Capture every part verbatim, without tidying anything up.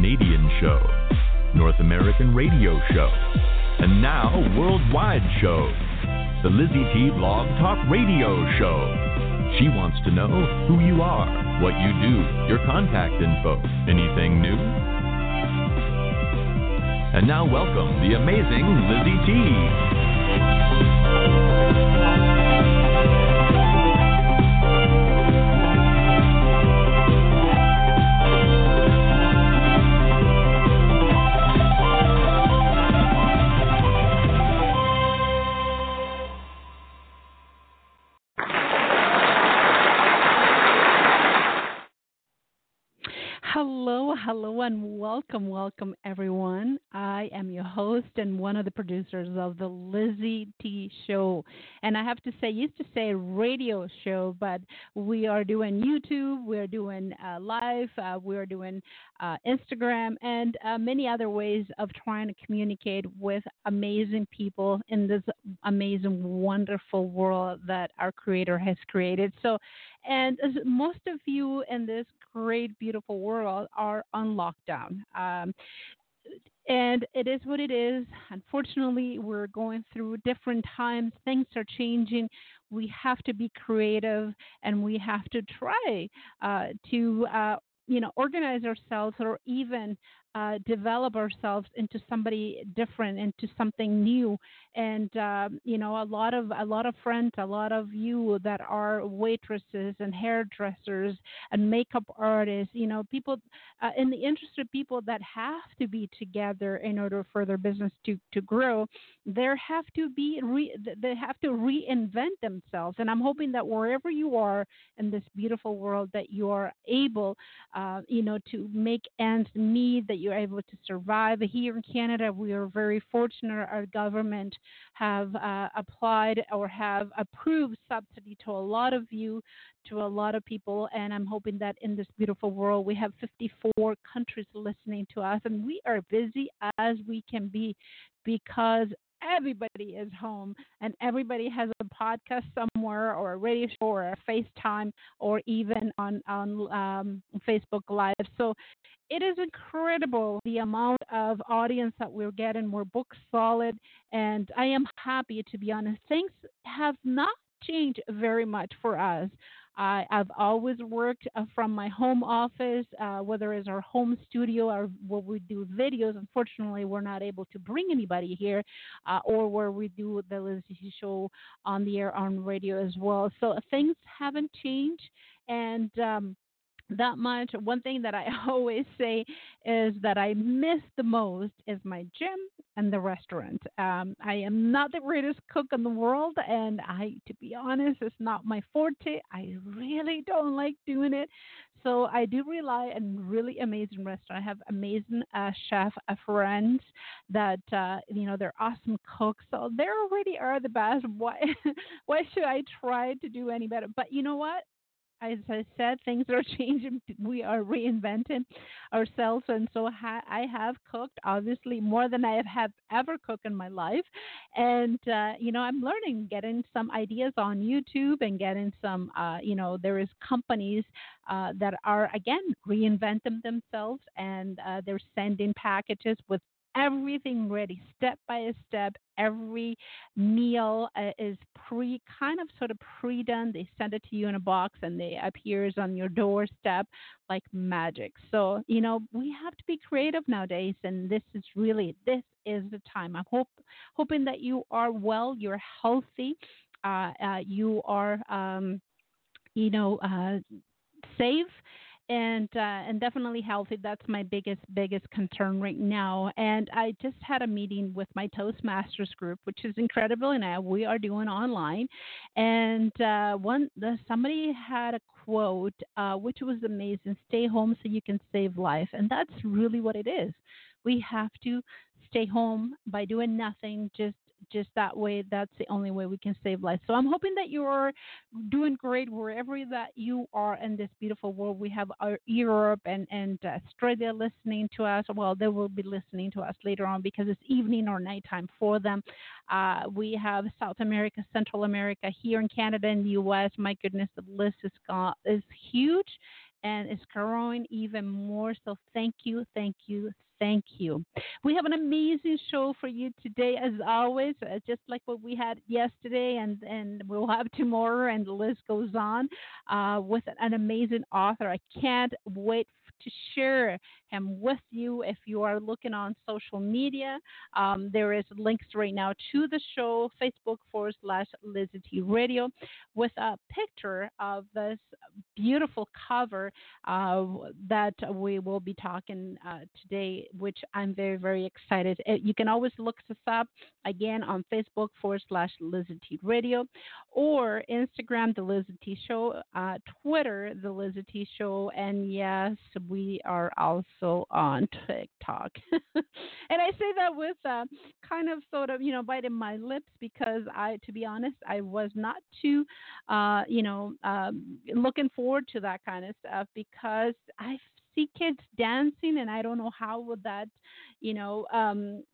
Canadian show, North American radio show, and now worldwide show, the Lizzie T Blog Talk Radio Show. She wants to know who you are, what you do, your contact info, anything new. And now welcome the amazing Lizzie T. Hello, hello, and welcome, welcome, everyone. I am your host and one of the producers of the Lizzie T Show. And I have to say, I used to say radio show, but we are doing YouTube, we're doing uh, live, uh, we're doing uh, Instagram, and uh, many other ways of trying to communicate with amazing people in this amazing, wonderful world that our Creator has created. So, and as most of you in this great, beautiful world are on lockdown. Um, and it is what it is. Unfortunately, we're going through different times. Things are changing. We have to be creative, and we have to try uh, to, uh, you know, organize ourselves, or even uh, develop ourselves into somebody different, into something new. And um, you know, a lot of a lot of friends, a lot of you that are waitresses and hairdressers and makeup artists, you know, people uh, in the interest of people that have to be together in order for their business to, to grow, there have to be re, they have to reinvent themselves. And I'm hoping that wherever you are in this beautiful world, that you are able, uh, you know, to make ends meet, that you're able to survive. Here in Canada, we are very fortunate. Our government have uh, applied or have approved subsidy to a lot of you, to a lot of people, and I'm hoping that in this beautiful world we have fifty-four countries listening to us, and we are busy as we can be because everybody is home and everybody has a podcast somewhere, or a radio show, or a FaceTime, or even on, on um, Facebook Live. So it is incredible the amount of audience that we're getting. We're book solid, and I am happy, to be honest. Things have not changed very much for us. I, I've always worked uh, from my home office, uh, whether it's our home studio or where we do videos. Unfortunately, we're not able to bring anybody here, uh, or where we do the Lizzie Show on the air on radio as well. So things haven't changed, and um, that much. One thing that I always say is that I miss the most is my gym and the restaurant. Um, I am not the greatest cook in the world, and I, to be honest, it's not my forte. I really don't like doing it. So I do rely on really amazing restaurants. I have amazing uh, chef uh, friends that, uh, you know, they're awesome cooks. So they already are the best. Why, why should I try to do any better? But you know what? As I said, things are changing. We are reinventing ourselves. And so ha- I have cooked, obviously, more than I have, have ever cooked in my life. And, uh, you know, I'm learning, getting some ideas on YouTube, and getting some, uh, you know, there is companies uh, that are, again, reinventing themselves, and uh, they're sending packages with everything ready, step by step. Every meal uh, is pre, kind of sort of pre-done. They send it to you in a box, and they appears on your doorstep like magic. So, you know, we have to be creative nowadays, and this is really, this is the time. I'm hope, hoping that you are well, you're healthy, uh, uh, you are, um, you know, uh, safe, and uh, and definitely healthy. That's my biggest biggest concern right now. And I just had a meeting with my Toastmasters group, which is incredible, and I, we are doing online. And uh, one the, somebody had a quote uh, which was amazing: "Stay home so you can save life." And that's really what it is. We have to stay home by doing nothing, just just that way. That's the only way we can save lives. So I'm hoping that you are doing great wherever that you are in this beautiful world. We have our Europe and, and uh, Australia listening to us. Well, they will be listening to us later on because it's evening or nighttime for them. Uh, we have South America, Central America, here in Canada and the U S. My goodness, the list is, gone, is huge. and it's growing even more. So thank you, thank you, thank you. We have an amazing show for you today, as always, uh, just like what we had yesterday, and, and we'll have tomorrow, and the list goes on uh, with an amazing author. I can't wait to share him with you. If you are looking on social media, um, there is links right now to the show, Facebook forward slash Lizzie T Radio, with a picture of this beautiful cover uh, that we will be talking uh, today, which I'm very, very excited. Uh, You can always look us up again on Facebook forward slash Lizzie T Radio, or Instagram, The Lizzie T Show, uh, Twitter, The Lizzie T Show, and yes, we are also on TikTok. And I say that with uh, kind of sort of, you know, biting my lips, because I, to be honest, I was not too, uh, you know, um, looking forward to that kind of stuff, because I see kids dancing, and I don't know how would that, you know, um,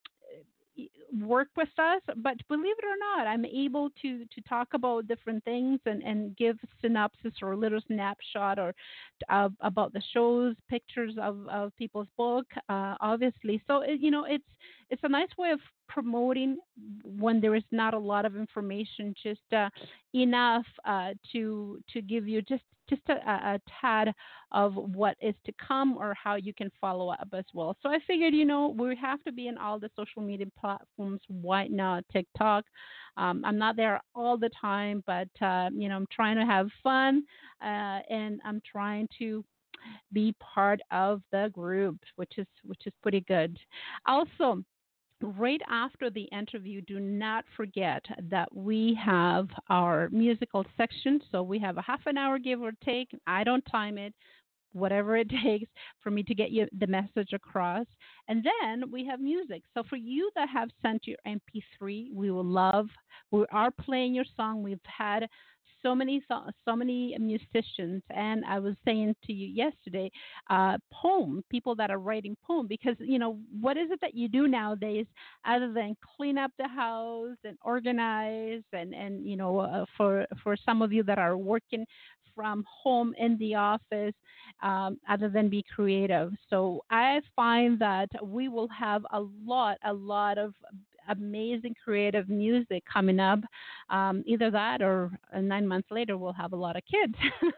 work with us. But believe it or not, I'm able to to talk about different things, and and give synopsis or a little snapshot, or uh, about the shows, pictures of of people's book, uh, obviously. So it, you know, it's it's a nice way of promoting when there is not a lot of information, just uh, enough uh, to to give you just just a, a tad of what is to come, or how you can follow up as well. So I figured, you know, we have to be in all the social media platforms. Why not TikTok? Um, I'm not there all the time, but uh, you know, I'm trying to have fun, uh, and I'm trying to be part of the group, which is which is pretty good. Also, right after the interview, do not forget that we have our musical section. So we have a half an hour, give or take. I don't time it, whatever it takes for me to get you the message across. And then we have music. So for you that have sent your M P three, we will love, we are playing your song. We've had so many so, so many musicians, and I was saying to you yesterday, uh, poem people that are writing poem, because you know, what is it that you do nowadays other than clean up the house and organize, and and you know, uh, for for some of you that are working from home in the office, um, other than be creative. So I find that we will have a lot, a lot of amazing creative music coming up. Um, either that, or uh, nine months later, we'll have a lot of kids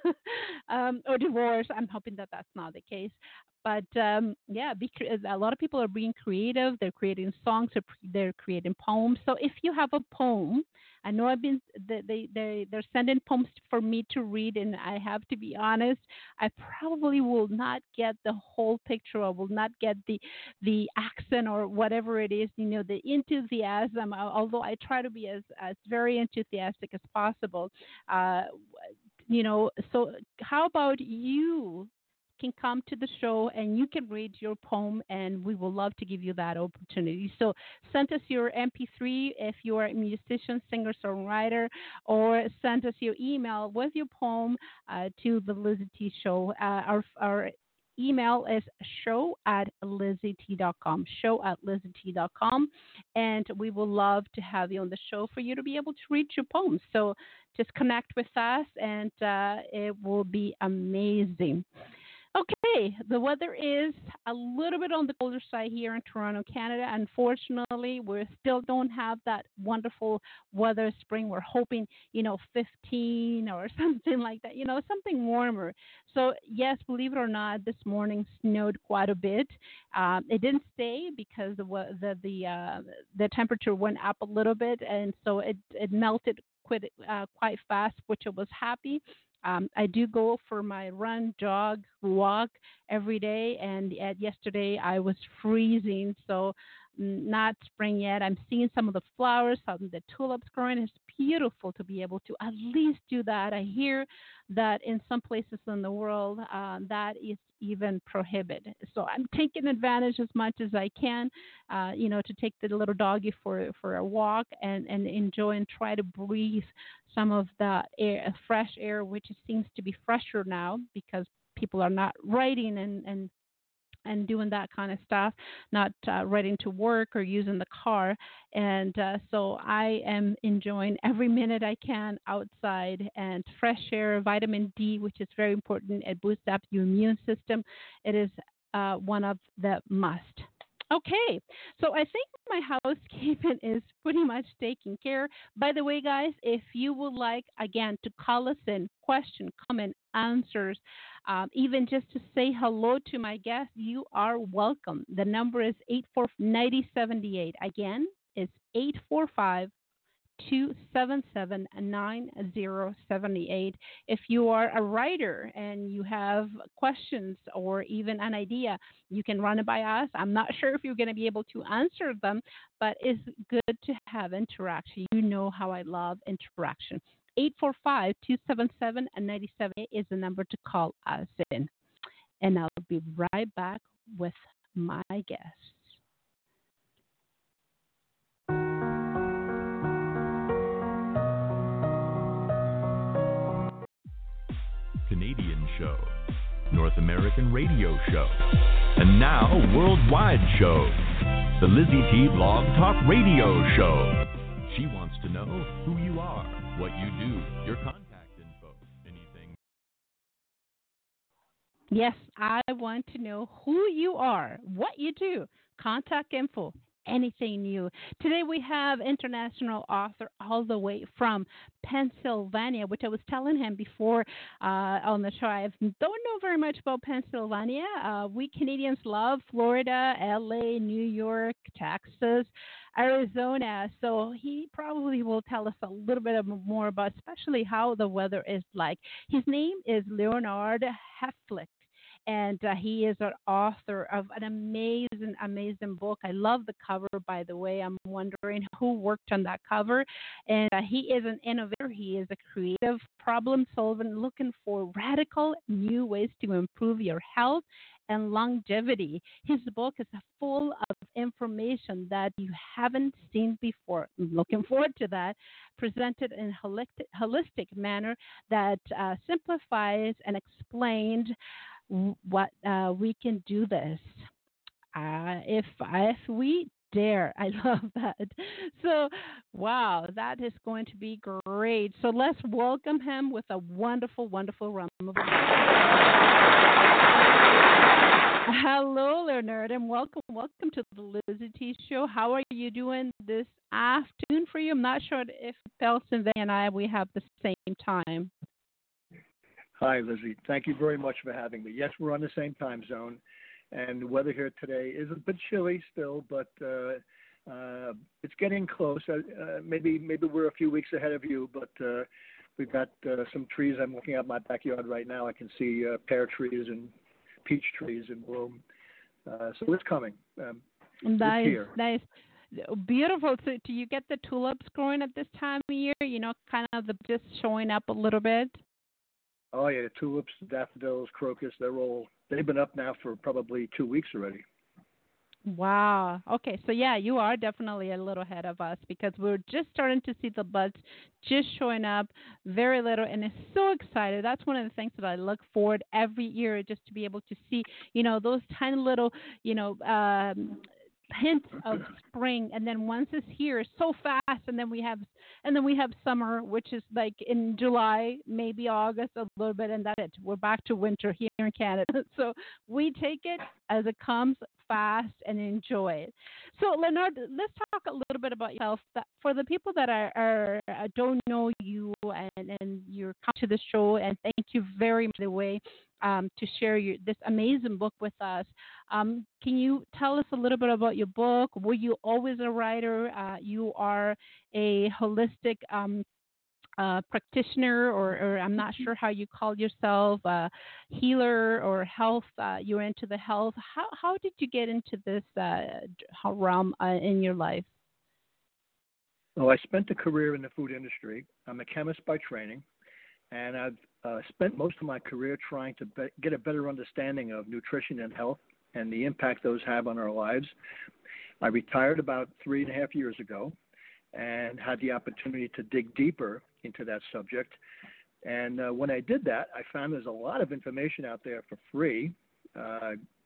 um, or divorce. I'm hoping that that's not the case. But um, yeah, be cre- a lot of people are being creative. They're creating songs. They're, they're creating poems. So if you have a poem, I know I've been they they they- they're sending poems for me to read, and I have to be honest, I probably will not get the whole picture. I will not get the the accent or whatever it is, you know, the enthusiasm. al- Although I try to be as as very enthusiastic as possible, uh, you know. So how about you? Can come to the show and you can read your poem, and we will love to give you that opportunity. So send us your M P three if you are a musician, singer, songwriter, or send us your email with your poem uh, to the Lizzie T Show. Uh, our our email is show at lizzie t dot com, show at lizzie t dot com, and we will love to have you on the show for you to be able to read your poems. So just connect with us, and uh, it will be amazing. Okay, the weather is a little bit on the colder side here in Toronto, Canada. Unfortunately, we still don't have that wonderful weather spring. We're hoping, you know, fifteen or something like that, you know, something warmer. So, yes, believe it or not, this morning snowed quite a bit. Um, it didn't stay because the we- the the, uh, the temperature went up a little bit, and so it, it melted quite, uh, quite fast, which I was happy. um, I do go for my run, jog, walk every day, and at yesterday I was freezing, so mm, not spring yet. I'm seeing some of the flowers, some of the tulips growing. It's beautiful to be able to at least do that. I hear that in some places in the world uh, that is even prohibited. So I'm taking advantage as much as I can, uh, you know, to take the little doggy for for a walk and and enjoy and try to breathe some of the air, fresh air, which seems to be fresher now because people are not riding and, and and doing that kind of stuff, not uh, riding to work or using the car. And uh, so I am enjoying every minute I can outside, and fresh air, vitamin D, which is very important. It boosts up your immune system. It is uh, one of the must. Okay, so I think my housekeeping is pretty much taken care. By the way, guys, if you would like, again, to call us in, question, comment, answers, um, even just to say hello to my guest, you are welcome. The number is eight four nine zero seven eight. Again, it's eight four five, two seven seven, nine zero seven eight. If you are a writer and you have questions or even an idea, you can run it by us. I'm not sure if you're going to be able to answer them, but it's good to have interaction. You know how I love interaction. eight four five, two seven seven, nine seven eight is the number to call us in. And I'll be right back with my guests. Canadian show, North American radio show, and now worldwide show, the Lizzie T Blog Talk Radio Show. She wants to know who you are, what you do, your contact info, anything. Yes, I want to know who you are, what you do, contact info, anything new. Today we have international author all the way from Pennsylvania, which I was telling him before uh, on the show. I don't know very much about Pennsylvania. Uh, we Canadians love Florida, L A, New York, Texas, Arizona. So he probably will tell us a little bit more about especially how the weather is like. His name is Leonard Heflick. And uh, he is an author of an amazing, amazing book. I love the cover, by the way. I'm wondering who worked on that cover. And uh, he is an innovator. He is a creative problem solver looking for radical new ways to improve your health and longevity. His book is full of information that you haven't seen before. I'm looking forward to that. Presented in a holistic, holistic manner that uh, simplifies and explains what uh, we can do this. Uh, if if we dare, I love that. So, wow, that is going to be great. So let's welcome him with a wonderful, wonderful round of applause. Hello, Leonard, and welcome, welcome to the Lizzie T Show. How are you doing this afternoon for you? I'm not sure if Pennsylvania and I we have the same time. Hi, Lizzie. Thank you very much for having me. Yes, we're on the same time zone, and the weather here today is a bit chilly still, but uh, uh, it's getting close. Uh, uh, maybe maybe we're a few weeks ahead of you, but uh, we've got uh, some trees. I'm looking out my backyard right now. I can see uh, pear trees and peach trees in bloom. Uh, so it's coming. Um, nice, it's here. nice. Beautiful. So do you get the tulips growing at this time of year? You know, kind of the, just showing up a little bit? Oh, yeah, tulips, daffodils, crocus, they're all, they've been up now for probably two weeks already. Wow. Okay, so yeah, you are definitely a little ahead of us because we're just starting to see the buds just showing up, very little, and it's so excited. That's one of the things that I look forward every year, just to be able to see, you know, those tiny little, you know, um, hints of spring, and then once it's here so fast, and then we have and then we have summer, which is like in July, maybe August, a little bit, and that's it. We're back to winter here in Canada. So we take it as it comes, fast, and enjoy it. So Leonard, let's talk a little bit about yourself. That for the people that are, are don't know you and, and you're coming to the show, and thank you very much, by the way, um, to share your, this amazing book with us. Um, can you tell us a little bit about your book? Were you always a writer? Uh, you are a holistic um, uh, practitioner, or, or I'm not sure how you call yourself, uh, healer or health. Uh, you're into the health. How how did you get into this uh, realm uh, in your life? Well, I spent a career in the food industry. I'm a chemist by training, and I've uh, spent most of my career trying to be- get a better understanding of nutrition and health and the impact those have on our lives. I retired about three and a half years ago and had the opportunity to dig deeper into that subject. And uh, when I did that, I found there's a lot of information out there for free. Uh,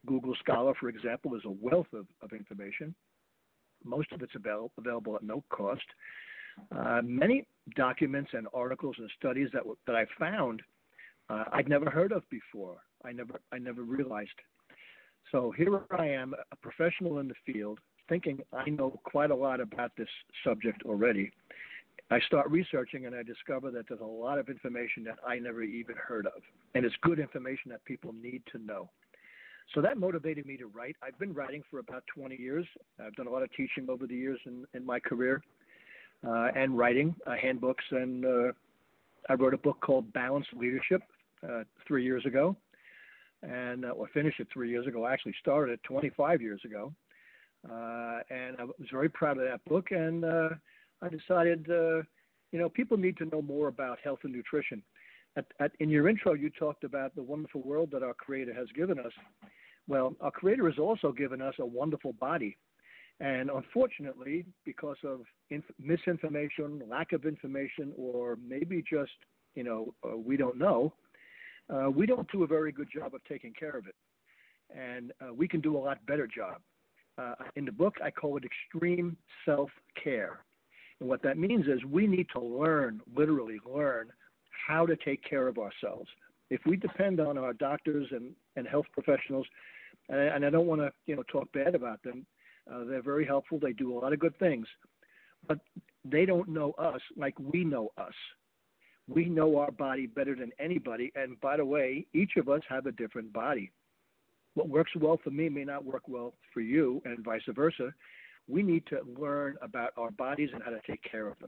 Google Scholar, for example, is a wealth of, of information. Most of it's avail- available at no cost. Uh, many documents and articles and studies that w- that I found uh, I'd never heard of before. I never I never realized. So here I am, a professional in the field, thinking I know quite a lot about this subject already. I start researching and I discover that there's a lot of information that I never even heard of, and it's good information that people need to know. So that motivated me to write. I've been writing for about twenty years. I've done a lot of teaching over the years in, in my career. Uh, and writing uh, handbooks, and uh, I wrote a book called Balanced Leadership uh, three years ago, and uh, well, finished it three years ago. I actually started it twenty-five years ago, uh, and I was very proud of that book. And uh, I decided, uh, you know, people need to know more about health and nutrition. At, at, in your intro, you talked about the wonderful world that our Creator has given us. Well, our Creator has also given us a wonderful body. And unfortunately, because of inf- misinformation, lack of information, or maybe just, you know, uh, we don't know, uh, we don't do a very good job of taking care of it. And uh, we can do a lot better job. Uh, in the book, I call it extreme self-care. And what that means is we need to learn, literally learn, how to take care of ourselves. If we depend on our doctors and, and health professionals, and, and I don't want to, you know, talk bad about them, Uh, they're very helpful. They do a lot of good things. But they don't know us like we know us. We know our body better than anybody. And by the way, each of us have a different body. What works well for me may not work well for you, and vice versa. We need to learn about our bodies and how to take care of them.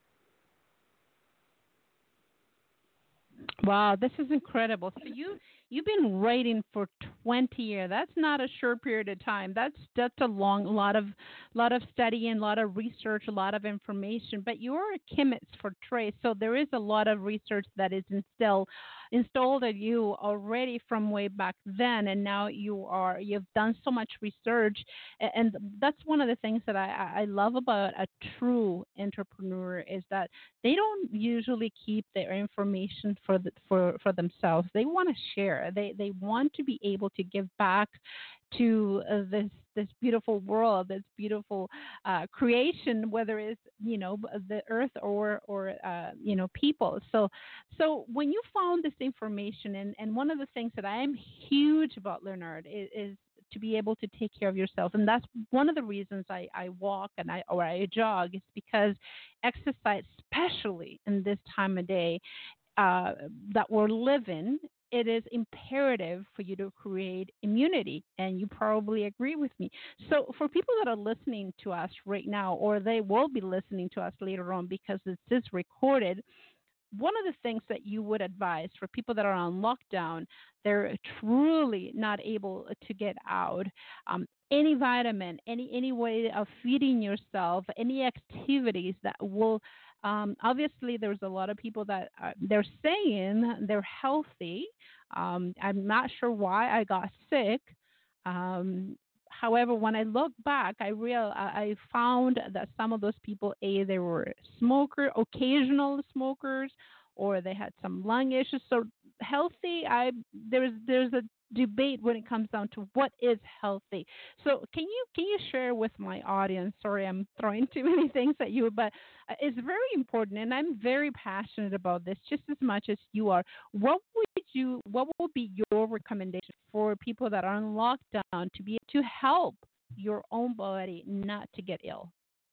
Wow, this is incredible. So you you've been writing for twenty years. That's not a short period of time. That's that's a long lot of lot of study and a lot of research, a lot of information. But you're a chemist for trade, so there is a lot of research that is instilled installed at you already from way back then, and now you are you've done so much research, and, and that's one of the things that I, I love about a true entrepreneur is that they don't usually keep their information for the, for for themselves. They want to share. They they want to be able to give back to uh, this this beautiful world, this beautiful uh, creation, whether it's you know the earth or or uh, you know people. So so when you found this information, and, and one of the things that I am huge about, Leonard, is, is to be able to take care of yourself, and that's one of the reasons I, I walk and I or I jog is because exercise, especially in this time of day uh, that we're living, it is imperative for you to create immunity, and you probably agree with me. So for people that are listening to us right now, or they will be listening to us later on because this is recorded, one of the things that you would advise for people that are on lockdown, they're truly not able to get out, um, any vitamin, any any way of feeding yourself, any activities that will um, obviously there's a lot of people that are, they're saying they're healthy. Um, I'm not sure why I got sick. Um, However, when I look back, I real I found that some of those people, A, they were smoker, occasional smokers, or they had some lung issues. So healthy, I there's there's a debate when it comes down to what is healthy. So can you can you share with my audience? Sorry, I'm throwing too many things at you, but it's very important, and I'm very passionate about this just as much as you are. What would you what would be your recommendation for people that are on lockdown to be to help your own body not to get ill?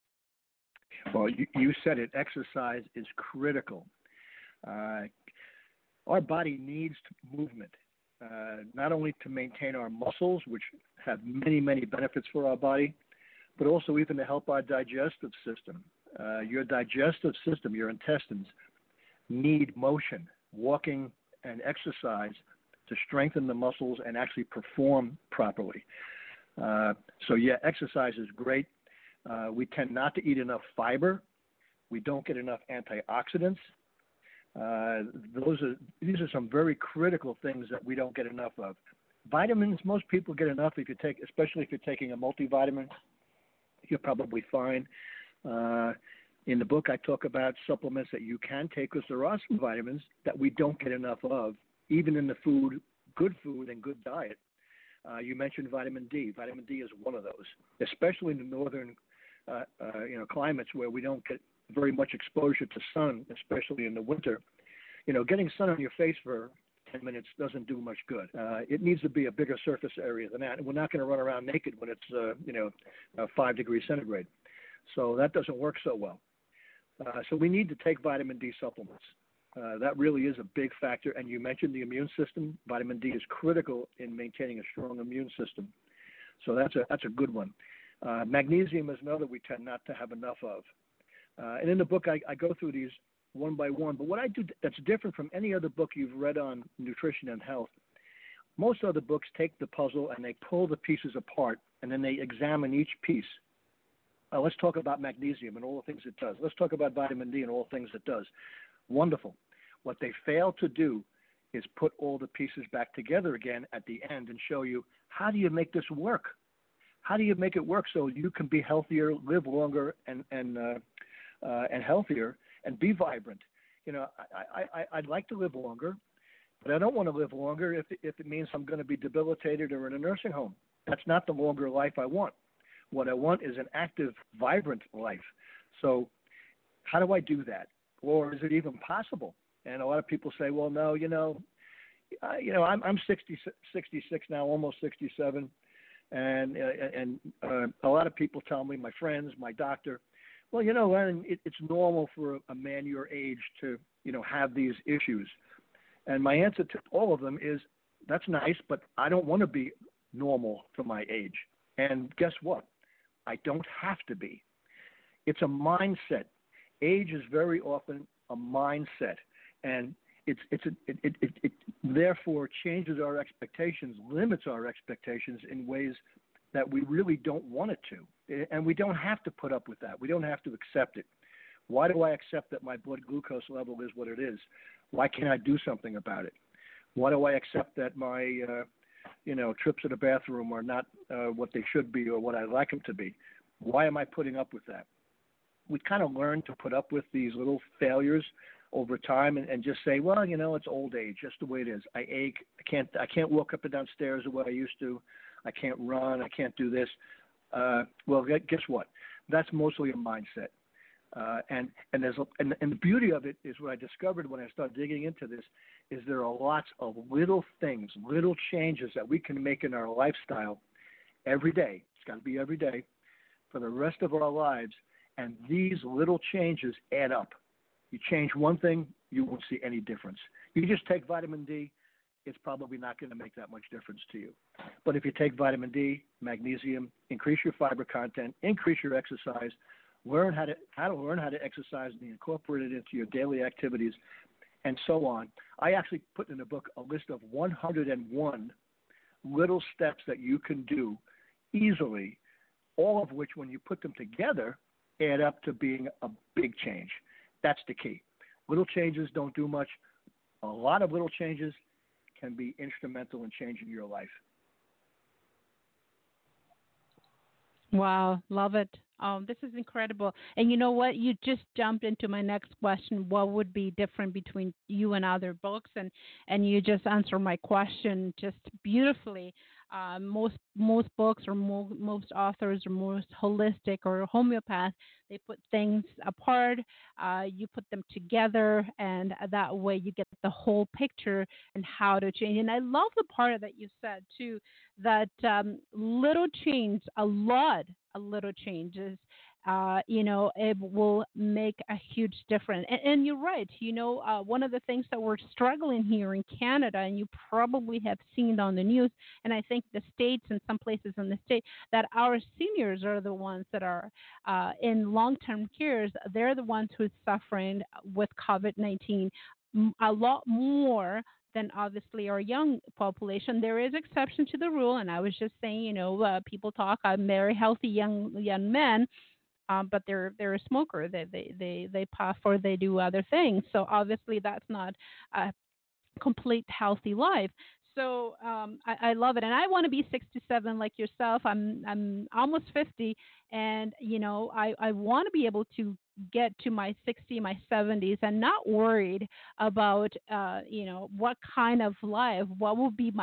Well, you, you said it. Exercise is critical. Uh, our body needs movement. Uh, not only to maintain our muscles, which have many, many benefits for our body, but also even to help our digestive system. Uh, your digestive system, your intestines, need motion, walking and exercise to strengthen the muscles and actually perform properly. Uh, so, yeah, exercise is great. Uh, we tend not to eat enough fiber. We don't get enough antioxidants. Uh, those are these are some very critical things that we don't get enough of. Vitamins, most people get enough if you take, especially if you're taking a multivitamin. You're probably fine. Uh, in the book, I talk about supplements that you can take because there are some vitamins that we don't get enough of, even in the food, good food and good diet. Uh, you mentioned vitamin D. Vitamin D is one of those, especially in the northern uh, uh, you know, climates where we don't get very much exposure to sun, especially in the winter. You know, getting sun on your face for ten minutes doesn't do much good. Uh, it needs to be a bigger surface area than that. And we're not going to run around naked when it's, uh, you know, uh, five degrees centigrade. So that doesn't work so well. Uh, so we need to take vitamin D supplements. Uh, that really is a big factor. And you mentioned the immune system. Vitamin D is critical in maintaining a strong immune system. So that's a, that's a good one. Uh, magnesium is another we tend not to have enough of. Uh, and in the book, I, I go through these one by one. But what I do that's different from any other book you've read on nutrition and health, most other books take the puzzle and they pull the pieces apart, and then they examine each piece. Uh, let's talk about magnesium and all the things it does. Let's talk about vitamin D and all the things it does. Wonderful. What they fail to do is put all the pieces back together again at the end and show you, how do you make this work? How do you make it work so you can be healthier, live longer, and and uh, uh, and healthier, and be vibrant? You know, I, I, I'd like to live longer, but I don't want to live longer if if it means I'm going to be debilitated or in a nursing home. That's not the longer life I want. What I want is an active, vibrant life. So how do I do that? Or is it even possible? And a lot of people say, well, no, you know, I, you know, I'm, I'm sixty, sixty-six now, almost sixty-seven. And, uh, and uh, a lot of people tell me, my friends, my doctor, well, you know, it, it's normal for a man your age to, you know, have these issues. And my answer to all of them is, that's nice, but I don't want to be normal for my age. And guess what? I don't have to be. It's a mindset. Age is very often a mindset, and it's it's a, it, it, it, it therefore changes our expectations, limits our expectations in ways that we really don't want it to, and we don't have to put up with that. We don't have to accept it. Why do I accept that my blood glucose level is what it is? Why can't I do something about it? Why do I accept that my uh, you know, trips to the bathroom are not uh, what they should be or what I'd like them to be? Why am I putting up with that? We kind of learn to put up with these little failures over time and, and just say, well, you know, it's old age, just the way it is. I ache. I can't. I can't walk up and down stairs the way I used to. I can't run. I can't do this. Uh, well, guess what? That's mostly a mindset. Uh, and and there's a, and, and the beauty of it is what I discovered when I started digging into this is there are lots of little things, little changes that we can make in our lifestyle every day. It's got to be every day for the rest of our lives. And these little changes add up. You change one thing, you won't see any difference. You just take vitamin D, it's probably not going to make that much difference to you. But if you take vitamin D, magnesium, increase your fiber content, increase your exercise, learn how to how to learn how to exercise and incorporate it into your daily activities, and so on. I actually put in the book a list of one hundred one little steps that you can do easily, all of which, when you put them together, add up to being a big change. That's the key. Little changes don't do much. A lot of little changes can be instrumental in changing your life. Wow, love it. Um, this is incredible. And you know what? You just jumped into my next question. What would be different between you and other books? And, and you just answered my question just beautifully. Uh, most most books or mo- most authors are most holistic or homeopath. They put things apart. Uh, you put them together, and that way you get the whole picture and how to change. And I love the part that you said too, that um, little change, a lot, a little changes. Uh, you know, it will make a huge difference. And, and you're right. You know, uh, one of the things that we're struggling here in Canada, and you probably have seen on the news, and I think the States and some places in the state, that our seniors are the ones that are uh, in long-term cares. They're the ones who are suffering with COVID nineteen a lot more than obviously our young population. There is exception to the rule, and I was just saying, you know, uh, people talk, I'm very healthy young young men, Um, but they're they're a smoker. They they they they puff or they do other things. So obviously that's not a complete healthy life. So um, I, I love it, and I want to be sixty-seven like yourself. I'm I'm almost fifty, and you know I, I want to be able to get to my sixty, my seventies, and not worried about uh, you know what kind of life, what will be my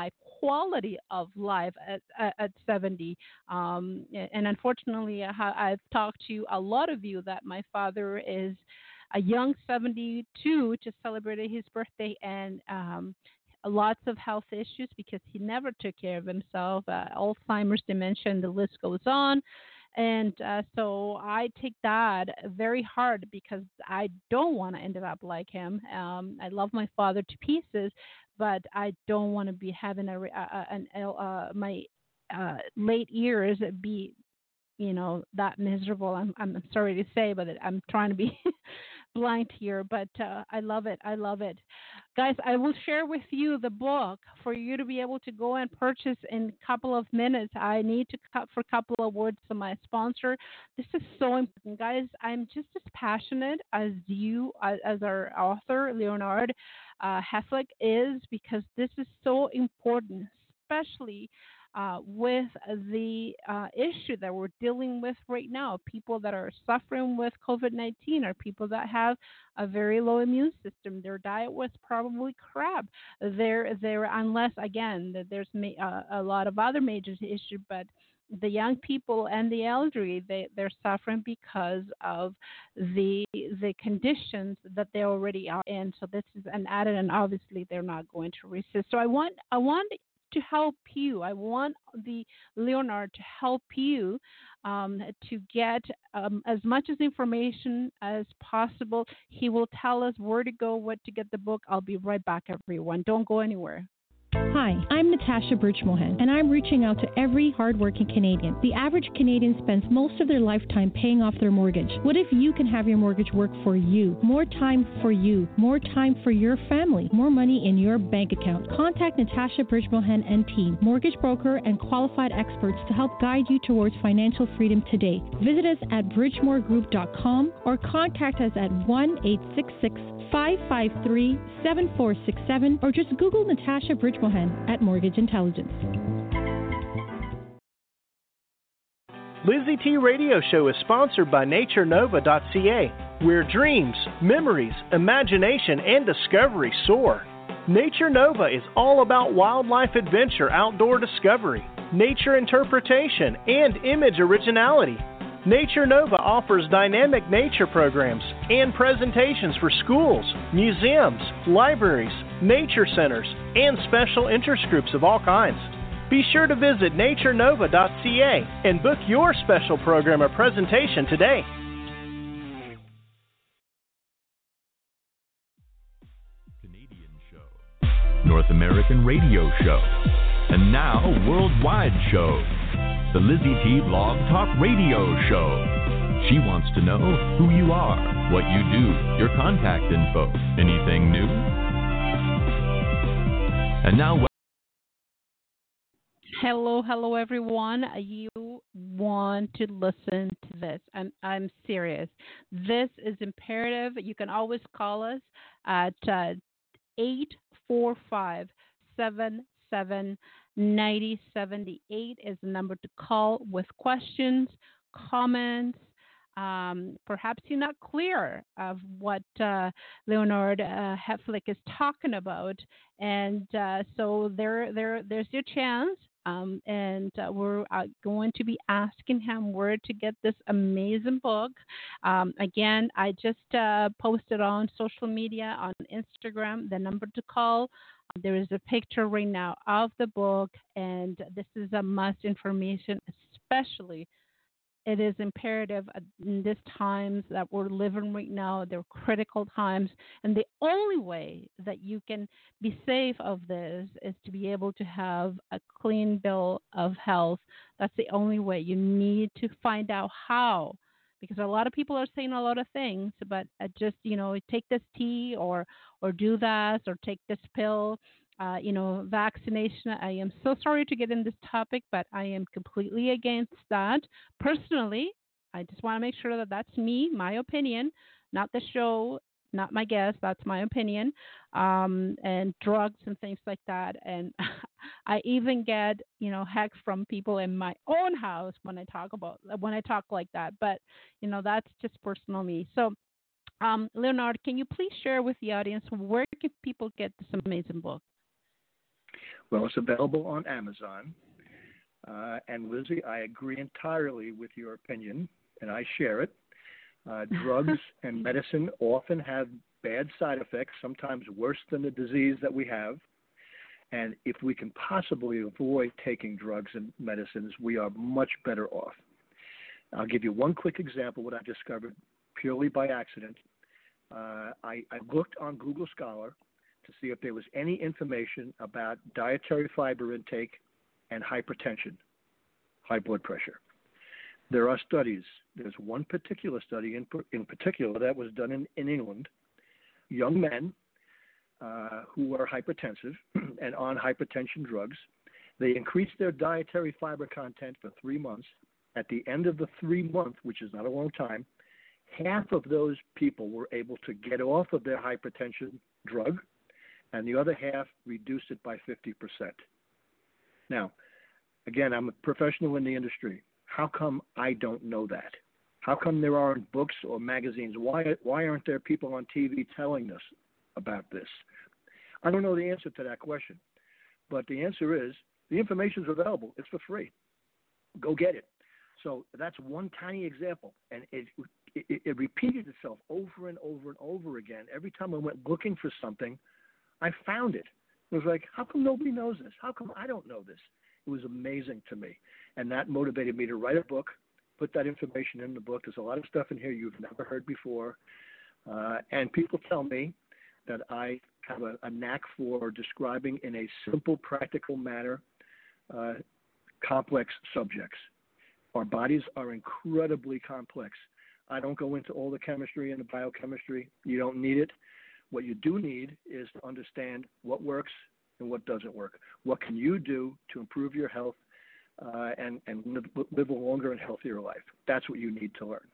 quality of life at, at, at seventy. Um, and unfortunately, I, I've talked to a lot of you that my father is a young seventy-two, just celebrated his birthday, and um, lots of health issues because he never took care of himself, uh, Alzheimer's, dementia, and the list goes on. And uh, so I take that very hard because I don't want to end up like him. Um, I love my father to pieces, but I don't want to be having a, a an uh, my uh, late years be, you know, that miserable. I'm I'm sorry to say, but I'm trying to be blunt here, but uh, I love it. I love it. Guys, I will share with you the book for you to be able to go and purchase in a couple of minutes. I need to cut for a couple of words to my sponsor. This is so important. Guys, I'm just as passionate as you, as, as our author, Leonard uh, Heflick, is, because this is so important, especially Uh, with the uh, issue that we're dealing with right now. People that are suffering with COVID nineteen are people that have a very low immune system. Their diet was probably crap. They're, they're unless, again, there's ma- uh, a lot of other major issues, but the young people and the elderly, they, they're suffering because of the the conditions that they already are in. So this is an added, and obviously they're not going to resist. So I want I want to help you. I want the Leonard to help you um, to get um, as much as information as possible. He will tell us where to go, what to get the book. I'll be right back, everyone. Don't go anywhere. Hi, I'm Natasha Birchmohan, and I'm reaching out to every hardworking Canadian. The average Canadian spends most of their lifetime paying off their mortgage. What if you can have your mortgage work for you? More time for you. More time for your family. More money in your bank account. Contact Natasha Birchmohan and team, mortgage broker and qualified experts, to help guide you towards financial freedom today. Visit us at bridgemore group dot com or contact us at one eight six six, five five three, seven four six seven, or just Google Natasha Birchmohan at Mortgage Intelligence. Lizzie T Radio Show is sponsored by nature nova dot c a, where dreams, memories, imagination, and discovery soar. Nature Nova is all about wildlife adventure, outdoor discovery, nature interpretation, and image originality. Nature Nova offers dynamic nature programs and presentations for schools, museums, libraries, nature centers, and special interest groups of all kinds. Be sure to visit nature nova dot c a and book your special program or presentation today. Canadian show, North American radio show, and now worldwide show. The Lizzie T Blog Talk Radio Show. She wants to know who you are, what you do, your contact info, anything new. And now, hello, hello, everyone. You want to listen to this? I'm I'm serious. This is imperative. You can always call us at uh, eight four five, seven seven ninety seventy-eight is the number to call with questions, comments. Um, perhaps you're not clear of what uh, Leonard uh, Heflick is talking about, and uh, so there, there, there's your chance. Um, and uh, we're uh, going to be asking him where to get this amazing book. Um, again, I just uh, posted on social media, on Instagram, the number to call. There is a picture right now of the book, and this is a must information, especially it is imperative in these times that we're living right now. They're critical times, and the only way that you can be safe of this is to be able to have a clean bill of health. That's the only way. You need to find out how, because a lot of people are saying a lot of things, but uh, just, you know, take this tea or or do that or take this pill. Uh, you know, vaccination. I am so sorry to get in this topic, but I am completely against that. Personally, I just want to make sure that that's me, my opinion, not the show, not my guest. That's my opinion. Um, and drugs and things like that. And I even get, you know, heck from people in my own house when I talk about when I talk like that. But you know, that's just personal me. So, um, Leonard, can you please share with the audience where can people get this amazing book? Well, it's available on Amazon. Uh, and Lizzie, I agree entirely with your opinion, and I share it. Uh, drugs and medicine often have bad side effects, sometimes worse than the disease that we have. And if we can possibly avoid taking drugs and medicines, we are much better off. I'll give you one quick example what I discovered purely by accident. Uh, I, I looked on Google Scholar to see if there was any information about dietary fiber intake and hypertension, high blood pressure. There are studies. There's one particular study in, in particular that was done in, in England. Young men uh, who were hypertensive and on hypertension drugs, they increased their dietary fiber content for three months. At the end of the three months, which is not a long time, half of those people were able to get off of their hypertension drug, and the other half reduced it by fifty percent. Now, again, I'm a professional in the industry. How come I don't know that? How come there aren't books or magazines? Why why aren't there people on T V telling us about this? I don't know the answer to that question. But the answer is the information is available. It's for free. Go get it. So that's one tiny example. And it, it, it repeated itself over and over and over again. Every time I went looking for something, I found it. It was like, how come nobody knows this? How come I don't know this? It was amazing to me. And that motivated me to write a book, put that information in the book. There's a lot of stuff in here you've never heard before. Uh, and people tell me that I have a, a knack for describing in a simple, practical manner uh, complex subjects. Our bodies are incredibly complex. I don't go into all the chemistry and the biochemistry. You don't need it. What you do need is to understand what works and what doesn't work. What can you do to improve your health uh, and, and live, live a longer and healthier life? That's what you need to learn.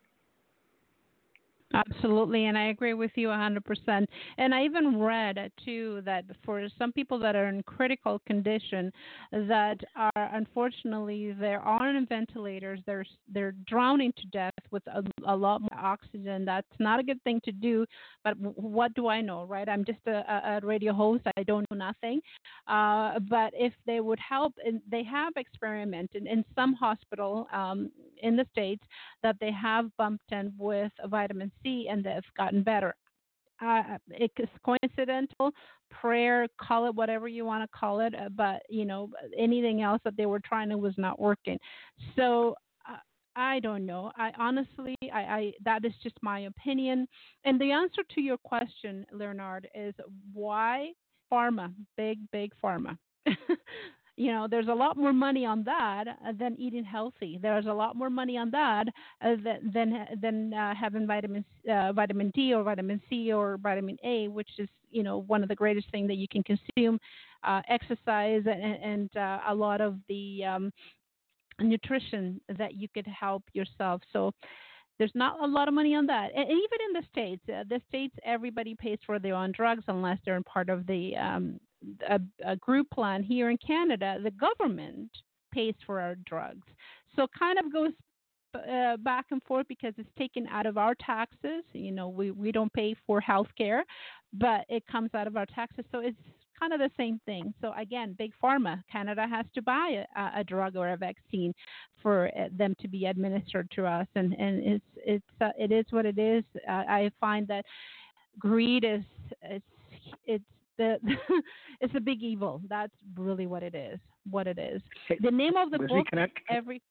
Absolutely, and I agree with you one hundred percent. And I even read, too, that for some people that are in critical condition that are, unfortunately, they're on ventilators, they're, they're drowning to death with a, a lot more oxygen. That's not a good thing to do, but what do I know, right? I'm just a, a radio host. I don't know nothing. Uh, but if they would help, and they have experimented in some hospital um, in the States that they have bumped in with vitamin C and they've gotten better. Uh, it's coincidental, prayer, call it whatever you want to call it, but, you know, anything else that they were trying to was not working. So uh, I don't know. I honestly, I, I that is just my opinion. And the answer to your question, Leonard, is why pharma, big, big pharma. You know, there's a lot more money on that uh, than eating healthy. There's a lot more money on that uh, than than, than uh, having vitamin uh, vitamin D or vitamin C or vitamin A, which is, you know, one of the greatest things that you can consume. Uh, exercise and, and uh, a lot of the um, nutrition that you could help yourself. So there's not a lot of money on that. And even in the States, uh, the States, everybody pays for their own drugs unless they're in part of the um, a, a group plan. Here in Canada, the government pays for our drugs. So kind of goes uh, back and forth because it's taken out of our taxes. You know, we, we don't pay for health care, but it comes out of our taxes. So it's kind of the same thing. So again, big pharma, Canada has to buy a, a drug or a vaccine for them to be administered to us. And, and it's, it's, uh, it is what it is. Uh, I find that greed is, it's, it's, The, it's a big evil. That's really what it is. What it is. The name of the Lizzie, book. Can I, can, every.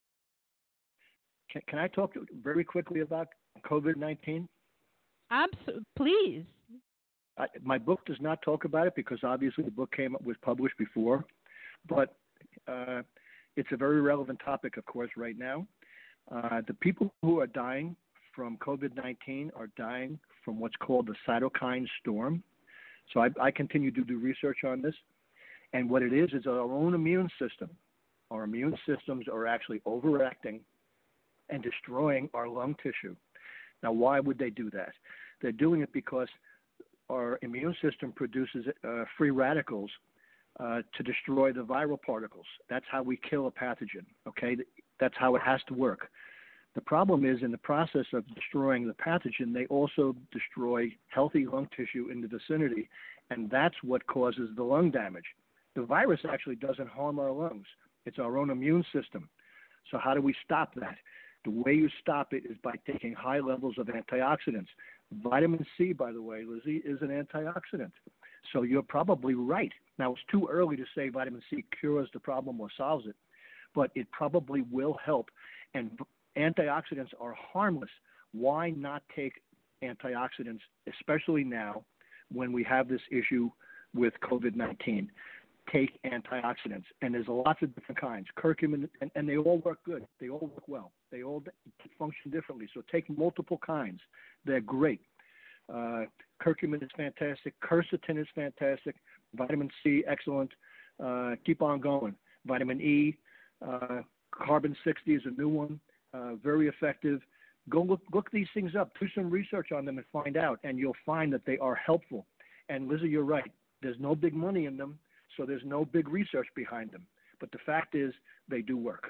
Can, can I talk very quickly about COVID nineteen? Absolutely, please. I, my book does not talk about it because obviously the book came was published before, but uh, it's a very relevant topic, of course, right now. Uh, the people who are dying from COVID nineteen are dying from what's called the cytokine storm. So I, I continue to do research on this. And what it is is our own immune system. Our immune systems are actually overacting and destroying our lung tissue. Now, why would they do that? They're doing it because our immune system produces uh, free radicals uh, to destroy the viral particles. That's how we kill a pathogen, okay? That's how it has to work. The problem is in the process of destroying the pathogen, they also destroy healthy lung tissue in the vicinity, and that's what causes the lung damage. The virus actually doesn't harm our lungs. It's our own immune system. So how do we stop that? The way you stop it is by taking high levels of antioxidants. Vitamin C, by the way, Lizzie, is an antioxidant. So you're probably right. Now, it's too early to say vitamin C cures the problem or solves it, but it probably will help. And antioxidants are harmless. Why not take antioxidants, especially now when we have this issue with COVID nineteen? Take antioxidants, and there's lots of different kinds. Curcumin, and, and they all work good. They all work well. They all function differently. So take multiple kinds. They're great. Uh, curcumin is fantastic. Quercetin is fantastic. Vitamin C, excellent. Uh, keep on going. Vitamin E, uh, carbon sixty is a new one. Uh, very effective. Go look, look these things up. Do some research on them and find out, and you'll find that they are helpful. And Lizzie, you're right. There's no big money in them. So there's no big research behind them. But the fact is, they do work.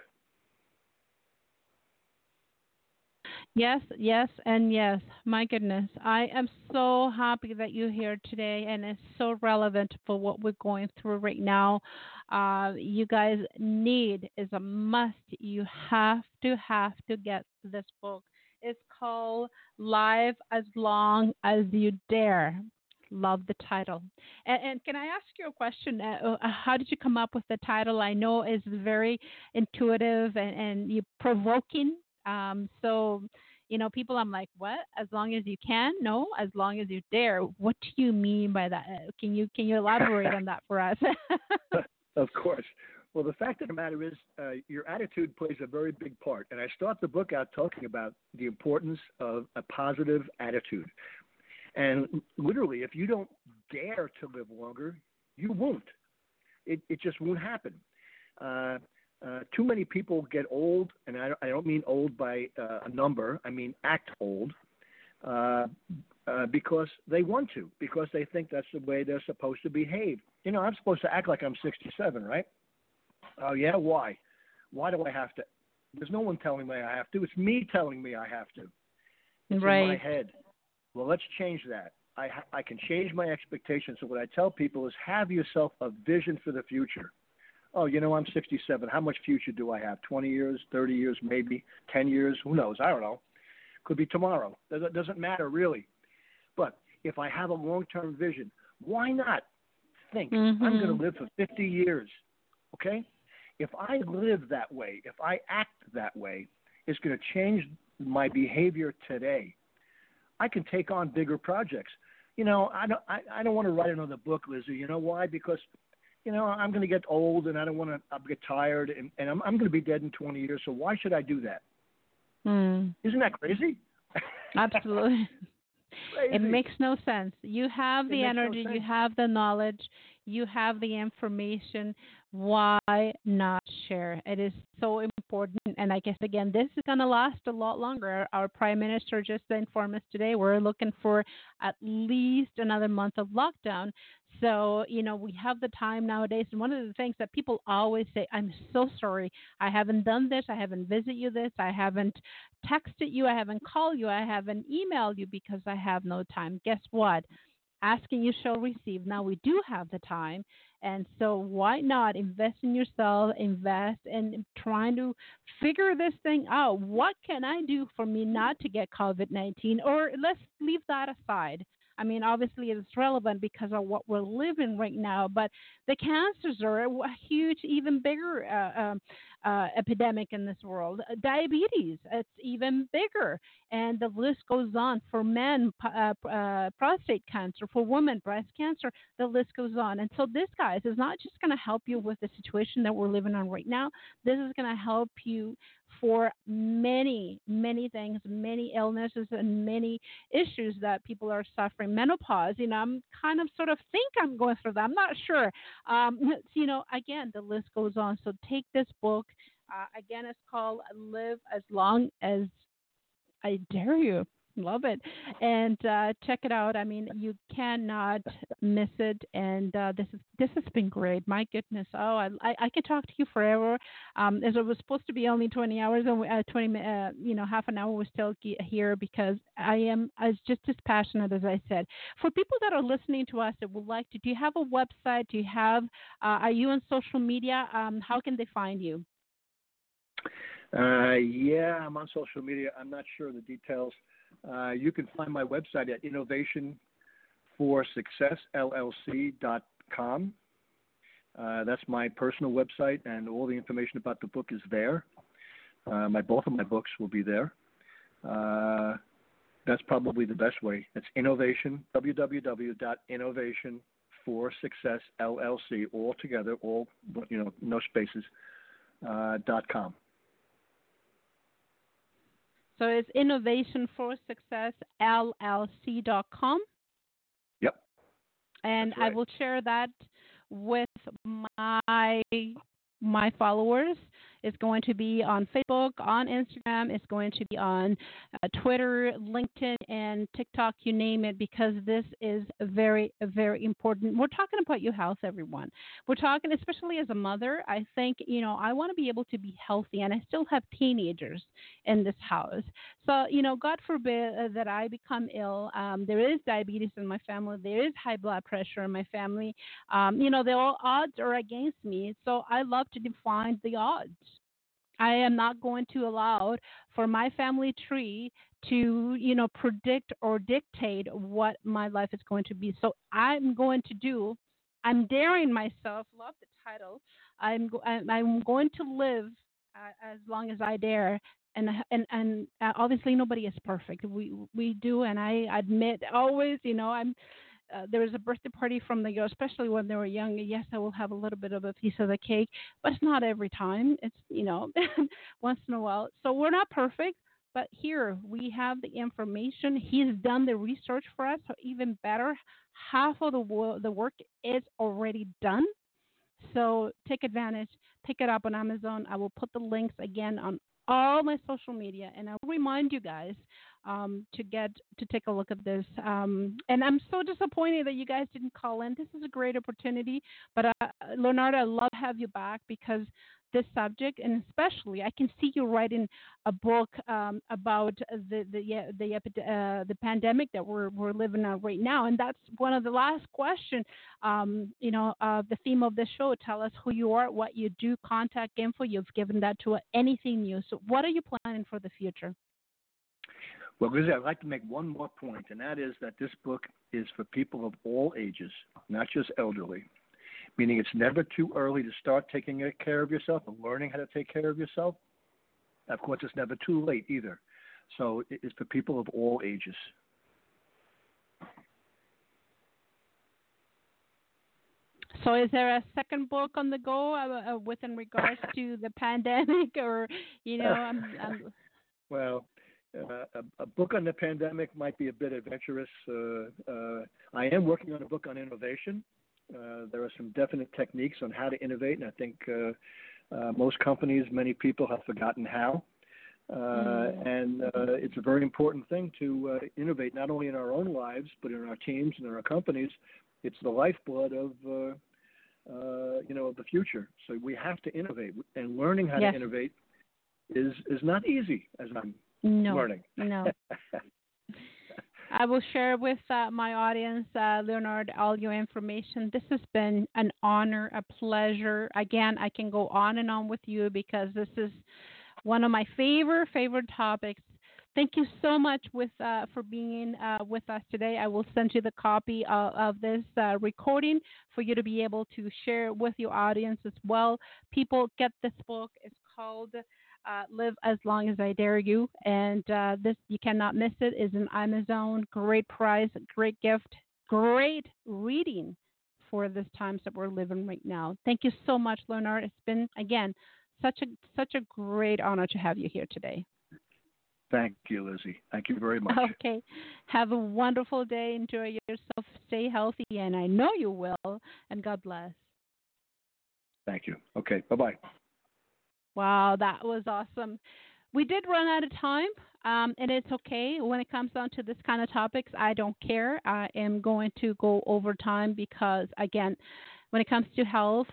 Yes, yes, and yes. My goodness. I am so happy that you're here today, and it's so relevant for what we're going through right now. Uh, you guys need, is a must. You have to, have to get this book. It's called Live as Long as You Dare. Love the title. And, and can I ask you a question? Uh, how did you come up with the title? I know it's very intuitive and, and you provoking. Um, so, you know, people, I'm like, what? As long as you can? No, as long as you dare. What do you mean by that? Uh, Can you can you elaborate on that for us? Of course. Well, the fact of the matter is, uh, your attitude plays a very big part. And I start the book out talking about the importance of a positive attitude. And literally, if you don't dare to live longer, you won't. It, it just won't happen. Uh, uh, too many people get old, and I, I don't mean old by uh, a number. I mean act old uh, uh, because they want to, because they think that's the way they're supposed to behave. You know, I'm supposed to act like I'm sixty-seven, right? Oh, yeah? Why? Why do I have to? There's no one telling me I have to. It's me telling me I have to. It's right. in my head. Well, let's change that. I, I can change my expectations. So what I tell people is have yourself a vision for the future. Oh, you know, I'm sixty-seven. How much future do I have? twenty years, thirty years, maybe ten years? Who knows? I don't know. Could be tomorrow. It doesn't matter really. But if I have a long-term vision, why not think mm-hmm. I'm going to live for fifty years? Okay? If I live that way, if I act that way, it's going to change my behavior today. I can take on bigger projects. You know, I don't, I, I don't want to write another book, Lizzie. You know why? Because, you know, I'm going to get old and I don't want to I'll get tired and, and I'm, I'm going to be dead in twenty years. So why should I do that? Mm. Isn't that crazy? Absolutely. Crazy. It makes no sense. You have the It energy, no you have the knowledge, you have the information. Why not share? It is so important. And I guess, again, this is going to last a lot longer. Our Prime Minister just informed us today we're looking for at least another month of lockdown. So, you know, we have the time nowadays. And one of the things that people always say, I'm so sorry. I haven't done this. I haven't visited you this. I haven't texted you. I haven't called you. I haven't emailed you because I have no time. Guess what? Asking you shall receive. Now we do have the time. And so why not invest in yourself, invest in trying to figure this thing out? What can I do for me not to get COVID nineteen? Or let's leave that aside. I mean, obviously it's relevant because of what we're living right now, but the cancers are a huge, even bigger uh, um, uh, epidemic in this world. Uh, diabetes, it's even bigger. And the list goes on. For men, uh, uh, prostate cancer. For women, breast cancer. The list goes on. And so this, guys, is not just going to help you with the situation that we're living on right now. This is going to help you for many, many things, many illnesses and many issues that people are suffering. Menopause, you know, I'm kind of sort of think I'm going through that. I'm not sure. Um, you know, again, the list goes on. So take this book. Uh, again, it's called Live as Long as I Dare You. Love it. And uh, check it out. I mean, you cannot miss it. And uh, this is this has been great. My goodness. Oh, I I, I could talk to you forever. Um, as it was supposed to be only twenty hours and we- uh, twenty mi- uh, you know half an hour. We're still ge- here because I am as just as passionate as I said. For people that are listening to us that would like to, do you have a website? Do you have? Uh, are you on social media? Um, how can they find you? Uh, yeah, I'm on social media. I'm not sure of the details. Uh, you can find my website at innovation for success L L C dot com. Uh, that's my personal website, and all the information about the book is there. Uh, my both of my books will be there. Uh, that's probably the best way. It's innovation, w w w dot innovation for success L L C, all together, all, you know, no spaces, uh, dot com. So it's innovation for success L L C dot com. Yep. And That's right. I will share that with my my followers. It's going to be on Facebook, on Instagram. It's going to be on uh, Twitter, LinkedIn, and TikTok, you name it, because this is very, very important. We're talking about your health, everyone. We're talking, especially as a mother, I think, you know, I want to be able to be healthy, and I still have teenagers in this house. So, you know, God forbid uh, that I become ill. Um, there is diabetes in my family. There is high blood pressure in my family. Um, you know, the all odds are against me. So I love to define the odds. I am not going to allow for my family tree to, you know, predict or dictate what my life is going to be. So I'm going to do, I'm daring myself, love the title, I'm, go, I'm, I'm going to live uh, as long as I dare. And and and uh, obviously nobody is perfect. We we do, and I admit always, you know, I'm. Uh, there was a birthday party from the girls, especially when they were young. Yes, I will have a little bit of a piece of the cake, but it's not every time. It's, you know, once in a while. So we're not perfect, but here we have the information. He's done the research for us. So even better, half of the wo- the work is already done. So take advantage, pick it up on Amazon. I will put the links again on all my social media, and I will remind you guys um, to get to take a look at this. Um, and I'm so disappointed that you guys didn't call in. This is a great opportunity, but uh, Leonardo, I love to have you back because this subject, and especially I can see you writing a book um, about the the yeah, the uh, the pandemic that we're we're living on right now, and that's one of the last questions. Um, you know, uh, the theme of the show: tell us who you are, what you do, contact info. You've given that to anything new. So, what are you planning for the future? Well, Lizzie, I'd like to make one more point, and that is that this book is for people of all ages, not just elderly. Meaning it's never too early to start taking care of yourself and learning how to take care of yourself. Of course, it's never too late either. So it's for people of all ages. So is there a second book on the go uh, uh, with in regards to the pandemic, or, you know, I'm, I'm... Well, uh, a, a book on the pandemic might be a bit adventurous. Uh, uh, I am working on a book on innovation. Uh, there are some definite techniques on how to innovate, and I think uh, uh, most companies, many people have forgotten how. Uh, mm. And uh, it's a very important thing to uh, innovate, not only in our own lives, but in our teams and in our companies. It's the lifeblood of, uh, uh, you know, of the future. So we have to innovate, and learning how yes. to innovate is is not easy, as I'm no, learning. No. I will share with uh, my audience, uh, Leonard, all your information. This has been an honor, a pleasure. Again, I can go on and on with you because this is one of my favorite, favorite topics. Thank you so much with uh, for being uh, with us today. I will send you the copy of, of this uh, recording for you to be able to share with your audience as well. People, get this book. It's called Uh, Live as Long as I Dare You, and uh, this, you cannot miss it, is an Amazon. Great price, great gift, great reading for this times that we're living right now. Thank you so much, Leonard. It's been, again, such a such a great honor to have you here today. Thank you, Lizzie. Thank you very much. Okay. Have a wonderful day. Enjoy yourself. Stay healthy, and I know you will, and God bless. Thank you. Okay, bye-bye. Wow, that was awesome. we did run out of time, um, and it's okay. When it comes down to this kind of topics, I don't care. I am going to go over time because, again, when it comes to health,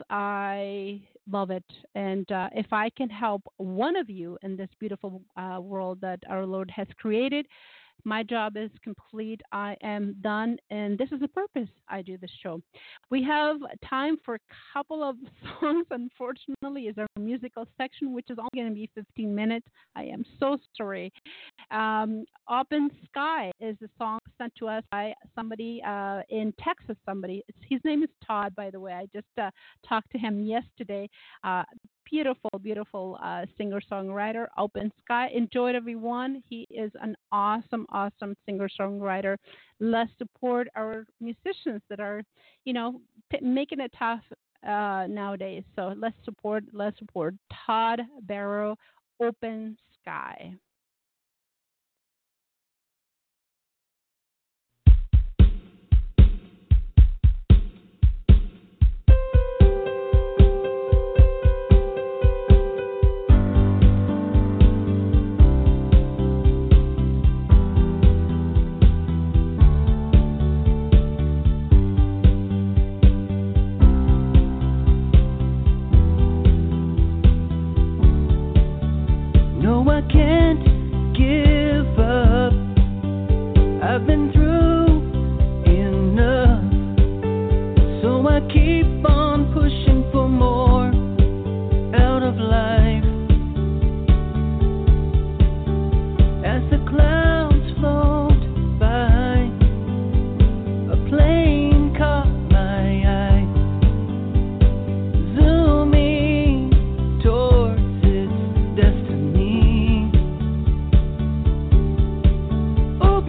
I love it. And uh, if I can help one of you in this beautiful uh, world that our Lord has created, my job is complete. I am done, and this is the purpose I do this show. We have time for a couple of songs. Unfortunately, is our musical section, which is only going to be fifteen minutes. I am so sorry. Um, Open Sky is a song sent to us by somebody uh, in Texas. Somebody, it's, his name is Todd, by the way. I just uh, talked to him yesterday. Uh, Beautiful, beautiful uh, singer-songwriter, Open Sky. Enjoy it, everyone. He is an awesome, awesome singer-songwriter. Let's support our musicians that are, you know, t- making it tough uh, nowadays. So let's support, let's support Todd Barrow, Open Sky.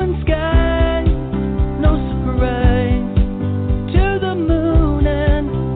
Sky, no surprise, to the moon and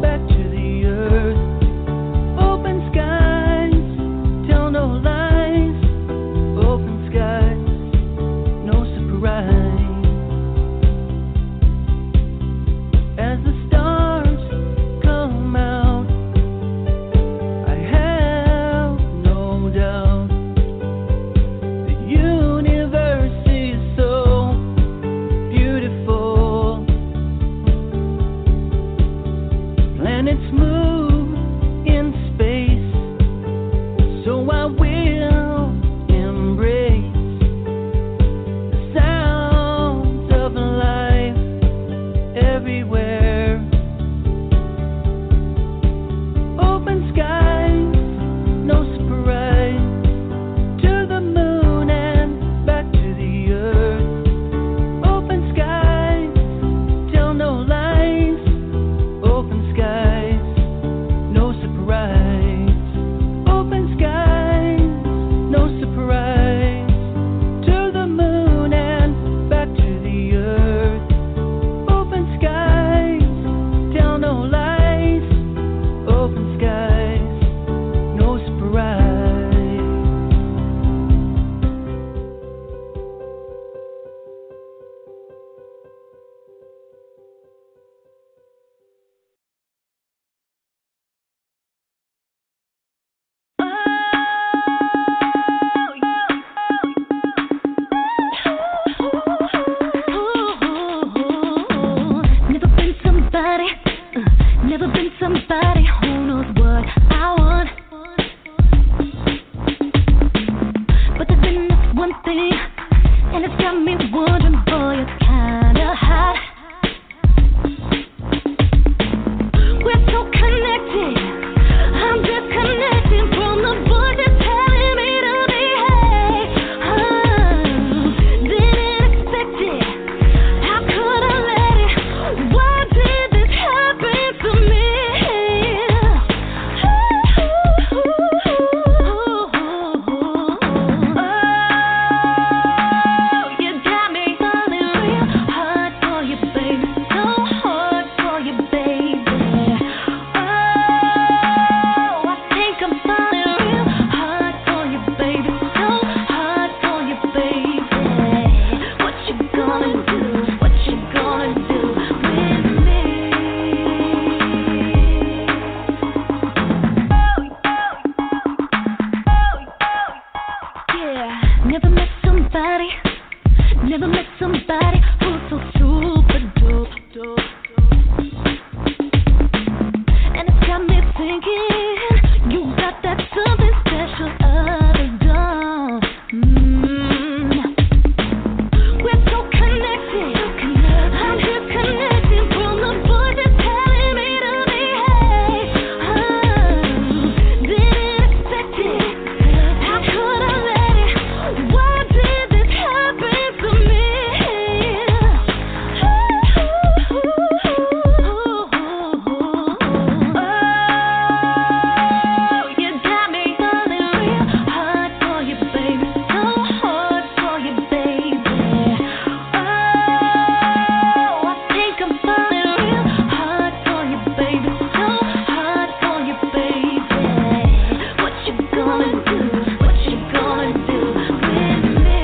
Never met somebody, never met somebody who's so super dope, dope, dope. And it's got me thinking, you got that something special others don't. Mm. We're so connected, I'm here connecting from the voices telling me to behave. Oh, didn't expect it, how could I let it? Why did this happen to me? Oh, you got me falling real hard for you, baby, so hard for you, baby. Oh, I think I'm falling real hard for you, baby, so hard for you, baby. What you gonna do? What you gonna do with me?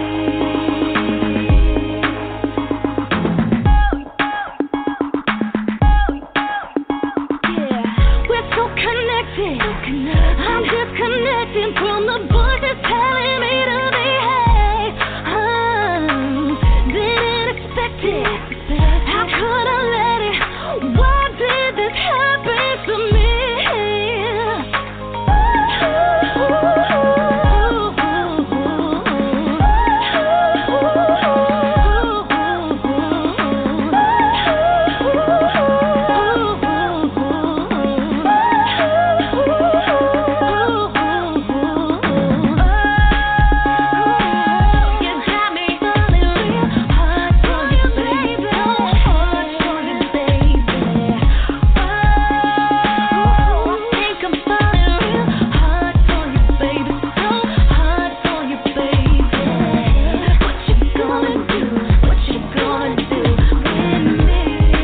Yeah, we're so connected. I'm disconnecting from the voices telling me to behave. Oh, didn't expect it. How could I let it? Why did this happen to me? You got me falling real hard for you, baby, so hard for you, baby. Oh, I think I'm falling real hard for you, baby, so hard for you, baby. What you gonna do? What you gonna do with me?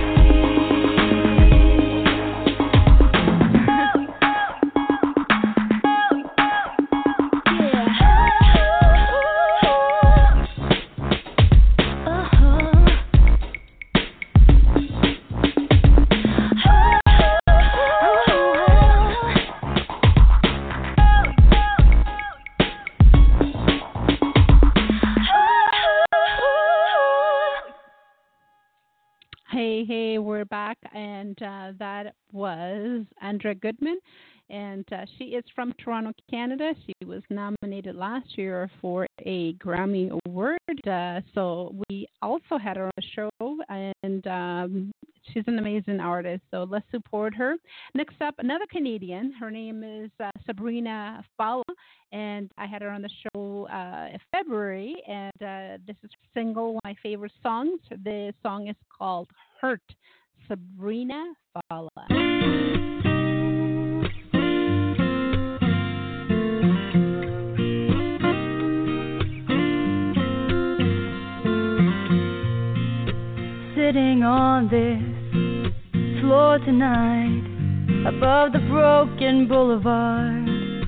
Hey, hey, we're back, and uh, that was Andrea Goodman, and uh, she is from Toronto, Canada. She was nominated last year for a Grammy Award, uh, so we also had her on the show, and um, she's an amazing artist, so let's support her. Next up, another Canadian. Her name is uh, Sabrina Fala, and I had her on the show uh, in February, and uh, this is her single, one of my favorite songs. The song is called Hurt. Sabrina Fala. Sitting on this floor tonight, above the broken boulevard,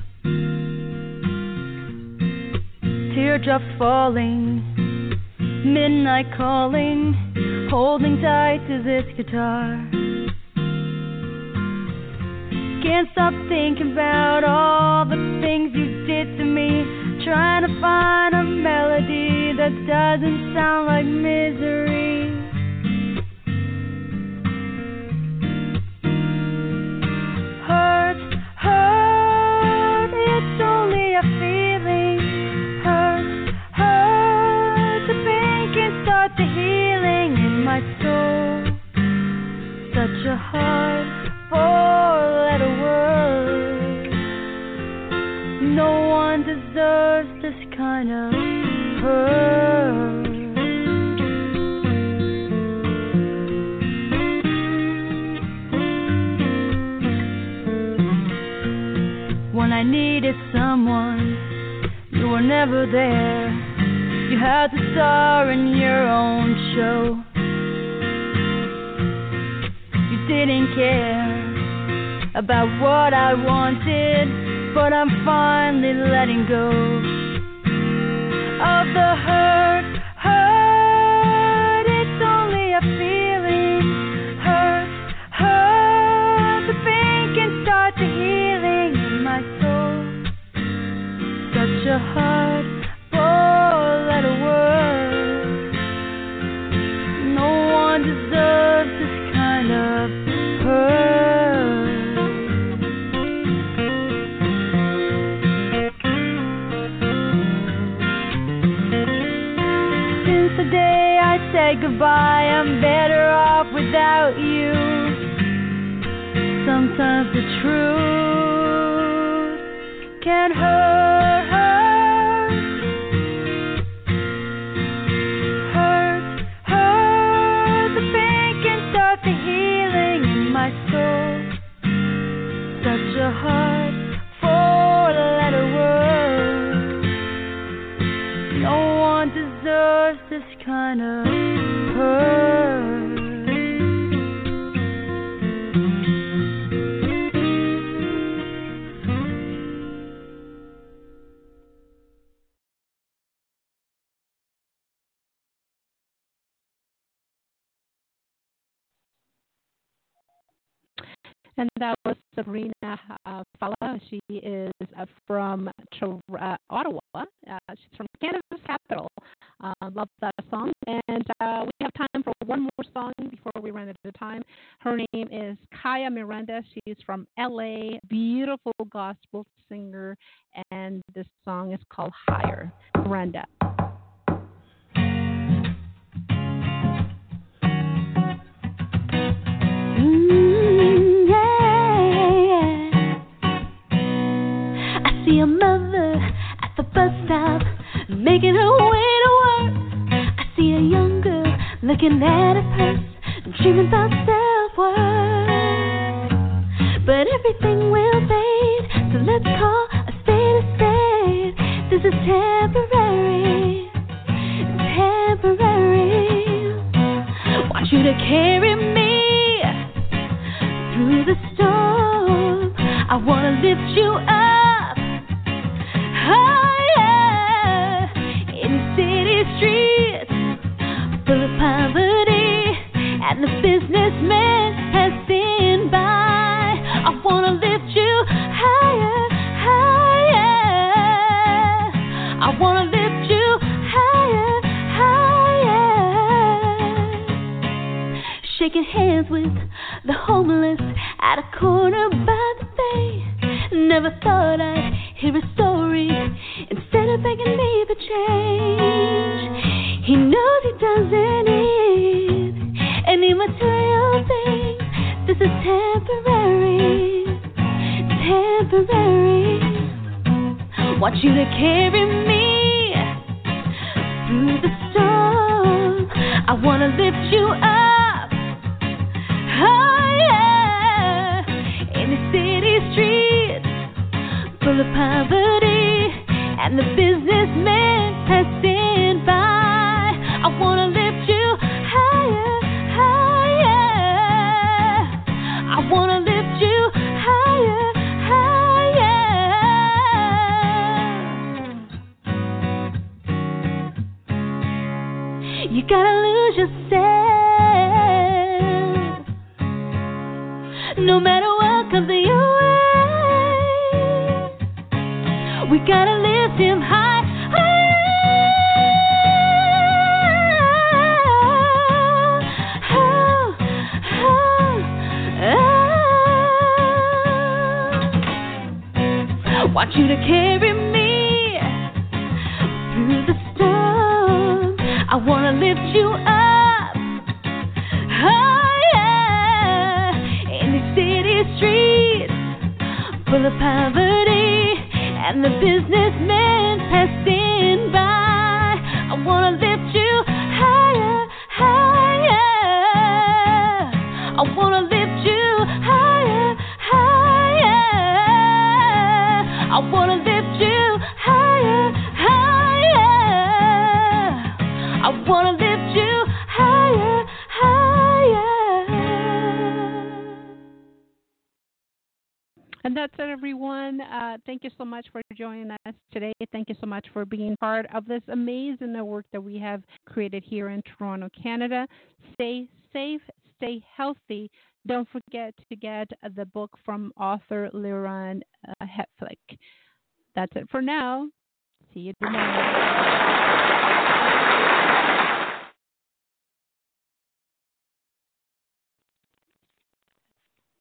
teardrops falling, midnight calling, holding tight to this guitar. Can't stop thinking about all the things you did to me, trying to find a melody that doesn't sound like misery. Hurt, hurt, it's only a feeling. Hurt, hurt, the pain can start the healing in my soul. Such a hard four-letter word. No one deserves this kind of hurt. When I needed someone, you were never there. You had to star in your own show. You didn't care about what I wanted, but I'm finally letting go of the hurt, hurt, it's only a feeling. Hurt, hurt, the pain can start the healing in my soul. Such a hard say goodbye. I'm better off without you. Sometimes the truth can hurt, hurt, hurt. The pain can start the healing in my soul. Such a hard four-letter word. No one deserves this kind of hurt. And that was Sabrina uh, Fala. She is uh, from Tor- uh, Ottawa. Uh, she's from Canada's capital. Uh, love that song. And uh, we have time for one more song before we run out of time. Her name is Kaya Miranda. She's from L A. Beautiful gospel singer. And this song is called Higher. Miranda. See a mother at the bus stop making her way to work. I see a young girl looking at her purse and dreaming about self-worth. But everything will fade, so let's call a spade a spade. This is temporary, temporary. Want you to carry me through the storm. I wanna lift you up higher in city streets full of poverty and the businessmen passing by. I wanna lift you higher, higher. I wanna lift you higher, higher. Shaking hands with the homeless at a corner by the bay. Never thought I'd hear a story instead of begging me for change. He knows he doesn't need any material thing. This is temporary, temporary. Want you to carry me through the storm. I wanna lift you up higher in the city streets full of poverty and the businessmen passing by. I wanna lift you higher, higher. I wanna lift you higher, higher. You gotta lose yourself, no matter what comes your way. We gotta lift him high, high. Oh, oh, oh. Want you to carry me through the storm. I wanna lift you up higher in the city streets full of poverty and the businessmen passing by. I wanna lift you higher, higher. I wanna lift you higher, higher. I wanna lift you higher, higher. I wanna lift you higher, higher. And that's it, everyone. Uh, thank you so much for joining us today. Thank you so much for being part of this amazing work that we have created here in Toronto, Canada. Stay safe, stay healthy. Don't forget to get the book from author Liran uh, Hetflick. That's it for now. See you tomorrow.